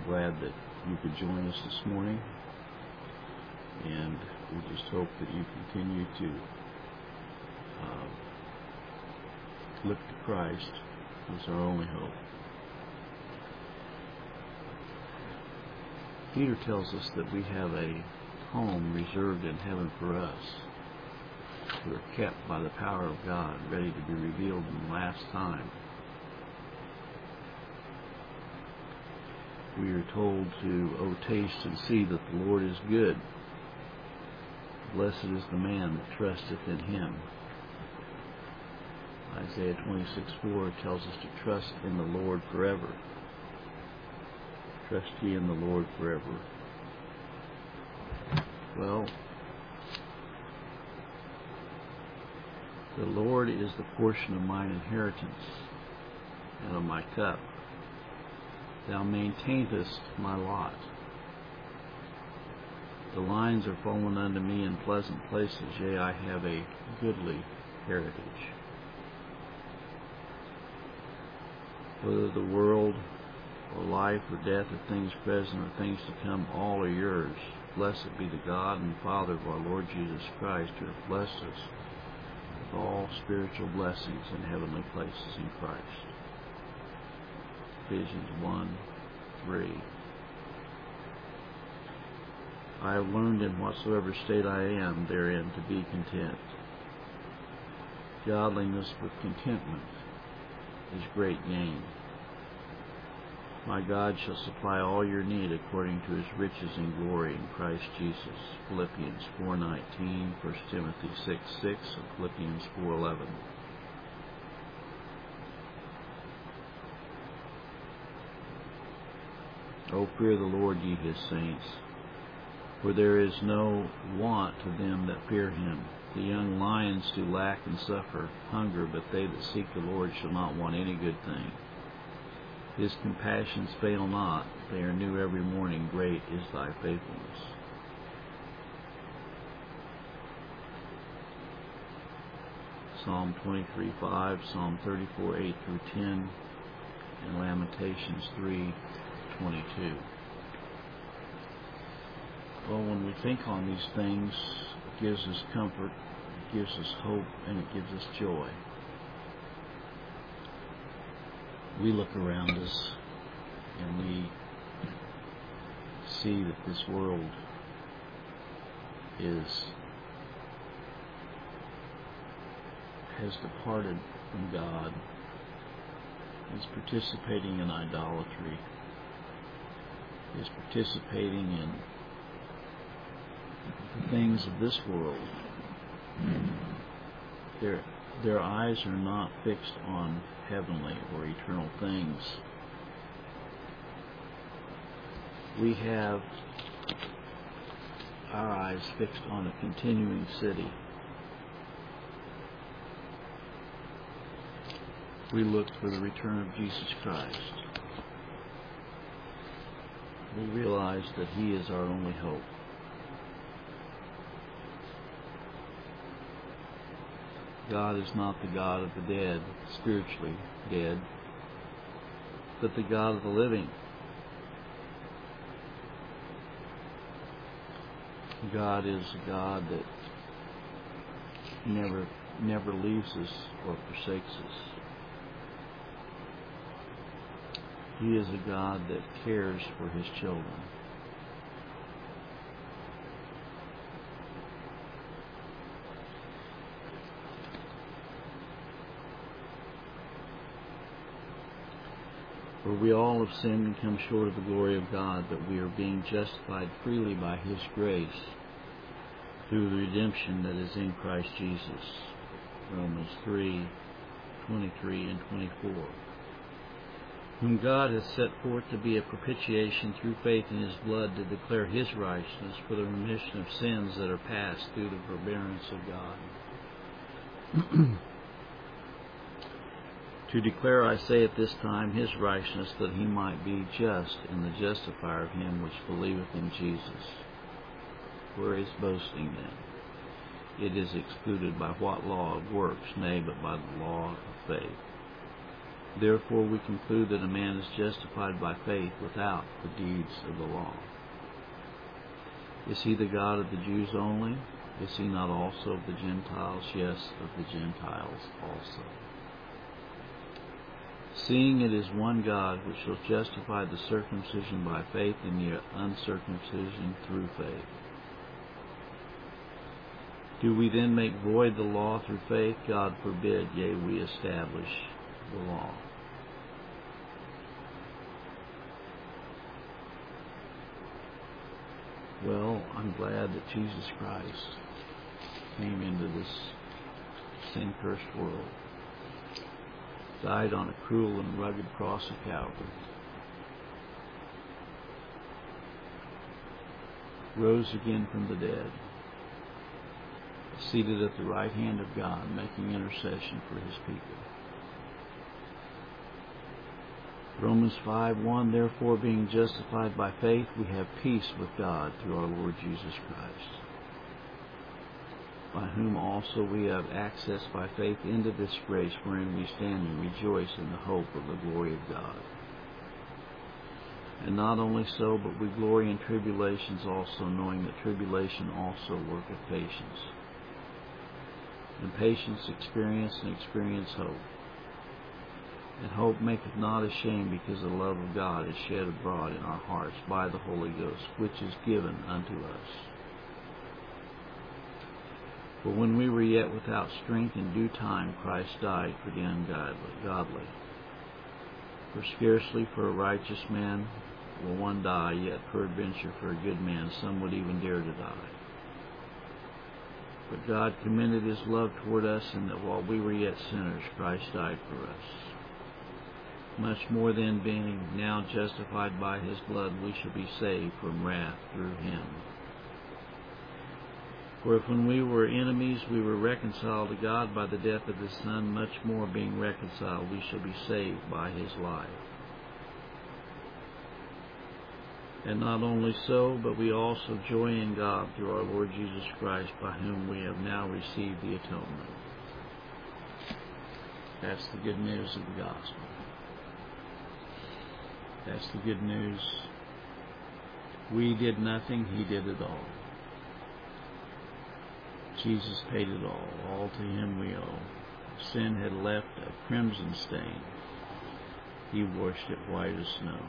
glad that you could join us this morning, and we just hope that you continue to look to Christ as our only hope. Peter tells us that we have a home reserved in heaven for us. We are kept by the power of God, ready to be revealed in the last time. We are told to, "Oh, taste and see that the Lord is good. Blessed is the man that trusteth in him." Isaiah 26:4 tells us to trust in the Lord forever. Trust ye in the Lord forever. Well, the Lord is the portion of mine inheritance and of my cup. Thou maintainest my lot. The lines are fallen unto me in pleasant places, yea, I have a goodly heritage. Whether the world or life or death or things present or things to come, all are yours. Blessed be the God and Father of our Lord Jesus Christ, who hath blessed us with all spiritual blessings in heavenly places in Christ. Ephesians 1:3. I have learned in whatsoever state I am therein to be content. Godliness with contentment is great gain. My God shall supply all your need according to his riches in glory in Christ Jesus. Philippians 4:19, 1 Timothy 6:6, and Philippians 4:11. O fear the Lord, ye his saints, for there is no want to them that fear him. The young lions do lack and suffer hunger, but they that seek the Lord shall not want any good thing. His compassions fail not, they are new every morning, great is thy faithfulness. Psalm 23:5, Psalm 34:8 through 10, and Lamentations 3:22. Well, when we think on these things, it gives us comfort, it gives us hope, and it gives us joy. We look around us and we see that this world has departed from God, is participating in idolatry, is participating in the things of this world. Their eyes are not fixed on heavenly or eternal things. We have our eyes fixed on a continuing city. We look for the return of Jesus Christ. We realize that he is our only hope. God is not the God of the dead, spiritually dead, but the God of the living. God is a God that never leaves us or forsakes us. He is a God that cares for his children. For we all have sinned and come short of the glory of God, but we are being justified freely by his grace through the redemption that is in Christ Jesus. Romans 3:23 and 24. Whom God has set forth to be a propitiation through faith in his blood, to declare his righteousness for the remission of sins that are past through the forbearance of God. To declare, I say at this time, his righteousness, that he might be just and the justifier of him which believeth in Jesus. Where is boasting then? It is excluded by what law of works? Nay, but by the law of faith. Therefore we conclude that a man is justified by faith without the deeds of the law. Is he the God of the Jews only? Is he not also of the Gentiles? Yes, of the Gentiles also. Seeing it is one God which shall justify the circumcision by faith and the uncircumcision through faith. Do we then make void the law through faith? God forbid, yea, we establish the law. Well, I'm glad that Jesus Christ came into this sin-cursed world, died on a cruel and rugged cross of Calvary, rose again from the dead, seated at the right hand of God, making intercession for his people. Romans 5:1, therefore being justified by faith, we have peace with God through our Lord Jesus Christ, by whom also we have access by faith into this grace wherein we stand and rejoice in the hope of the glory of God. And not only so, but we glory in tribulations also, knowing that tribulation also worketh patience. And patience experience, and experience hope. And hope maketh not ashamed, because the love of God is shed abroad in our hearts by the Holy Ghost, which is given unto us. For when we were yet without strength, in due time Christ died for the ungodly. For scarcely for a righteous man will one die, yet peradventure for a good man some would even dare to die. But God commended his love toward us, in that while we were yet sinners, Christ died for us. Much more then, being now justified by his blood, we shall be saved from wrath through him. For if when we were enemies we were reconciled to God by the death of his Son, much more being reconciled we shall be saved by his life. And not only so, but we also joy in God through our Lord Jesus Christ, by whom we have now received the atonement. That's the good news of the gospel. That's the good news. We did nothing, he did it all. Jesus paid it all. All to him we owe. Sin had left a crimson stain. He washed it white as snow.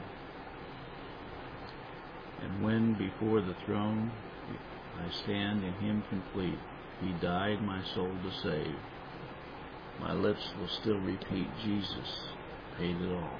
And when before the throne I stand in him complete, he died my soul to save. My lips will still repeat, Jesus paid it all.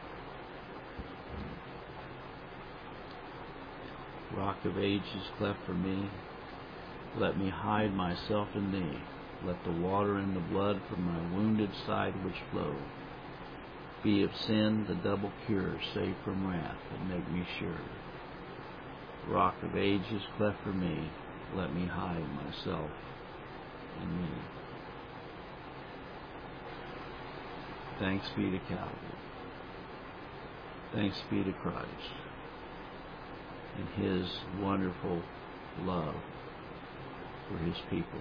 Rock of ages, cleft for me, let me hide myself in thee. Let the water and the blood from my wounded side which flow be of sin the double cure, save from wrath, and make me sure. Rock of ages, cleft for me, let me hide myself in thee. Thanks be to Calvary. Thanks be to Christ and his wonderful love for his people.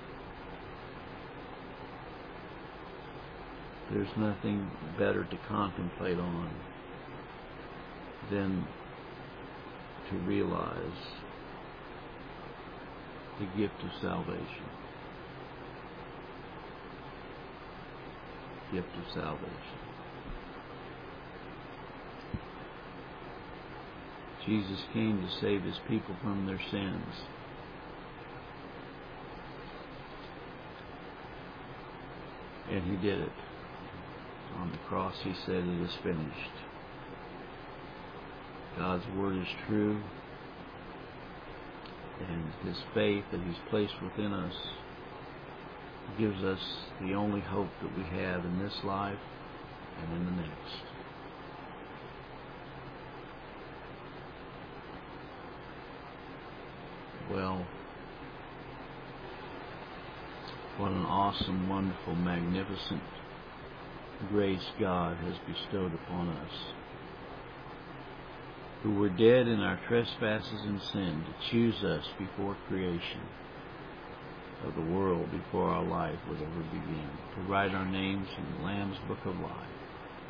There's nothing better to contemplate on than to realize the gift of salvation. Gift of salvation. Jesus came to save his people from their sins. And he did it. On the cross he said, it is finished. God's word is true, and his faith that he's placed within us gives us the only hope that we have in this life and in the next. Well, what an awesome, wonderful, magnificent grace God has bestowed upon us, who were dead in our trespasses and sin, to choose us before creation of the world, before our life would ever begin, to write our names in the Lamb's Book of Life.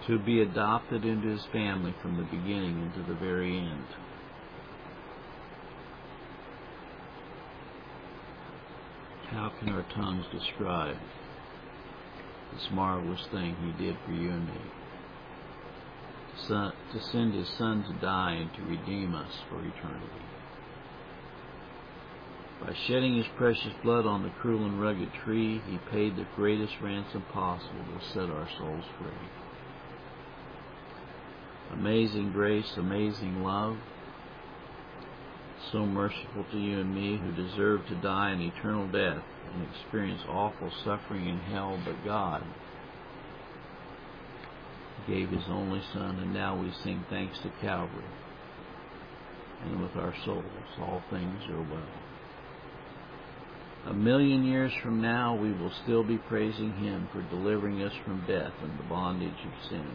to be adopted into His family from the beginning into the very end. How can our tongues describe this marvelous thing He did for you and me? To send His Son to die and to redeem us for eternity. By shedding His precious blood on the cruel and rugged tree, He paid the greatest ransom possible to set our souls free. Amazing grace, amazing love, so merciful to you and me who deserve to die an eternal death and experience awful suffering in hell, but God gave His only Son, and now we sing thanks to Calvary. And with our souls, all things are well. 1,000,000 years from now, we will still be praising Him for delivering us from death and the bondage of sin.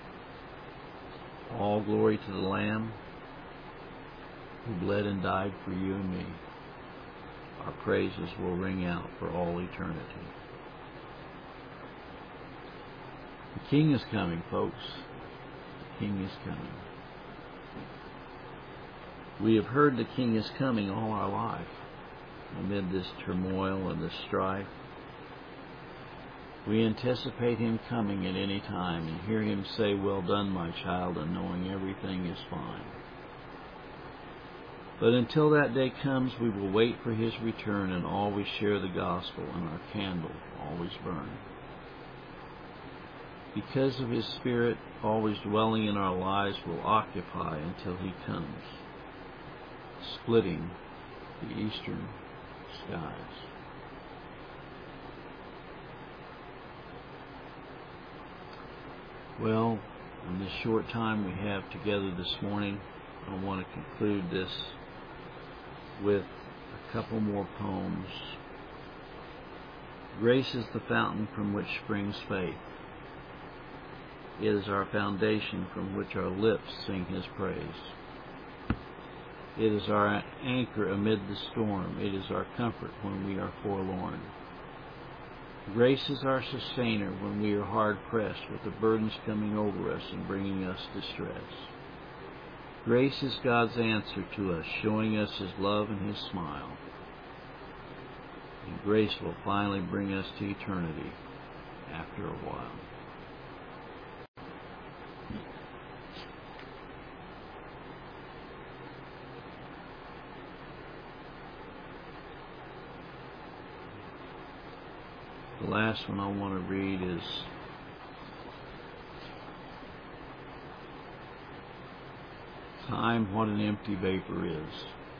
All glory to the Lamb who bled and died for you and me. Our praises will ring out for all eternity. The King is coming, folks. The King is coming. We have heard the King is coming all our life. Amid this turmoil and this strife, we anticipate Him coming at any time and hear Him say, "Well done, my child," and knowing everything is fine. But until that day comes, we will wait for His return and always share the gospel, and our candle always burn. Because of His Spirit always dwelling in our lives, will occupy until He comes, splitting the eastern skies. Well, in this short time we have together this morning, I want to conclude this with a couple more poems. Grace is the fountain from which springs faith. It is our foundation from which our lips sing His praise. It is our anchor amid the storm. It is our comfort when we are forlorn. Grace is our sustainer when we are hard-pressed with the burdens coming over us and bringing us distress. Grace is God's answer to us, showing us His love and His smile. And grace will finally bring us to eternity after a while. The last one I want to read is Time, what an empty vapor is.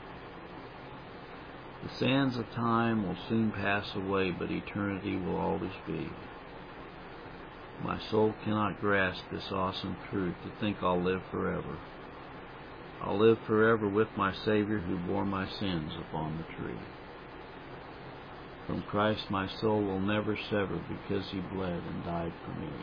The sands of time will soon pass away, but eternity will always be. My soul cannot grasp this awesome truth, to think I'll live forever. I'll live forever with my Savior who bore my sins upon the tree. From Christ my soul will never sever, because He bled and died for me.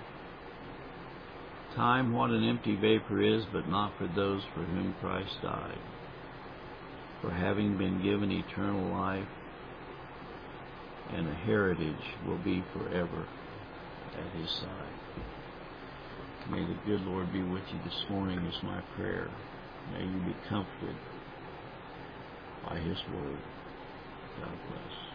Time, what an empty vapor is, but not for those for whom Christ died. For having been given eternal life, and a heritage will be forever at His side. May the good Lord be with you this morning is my prayer. May you be comforted by His word. God bless.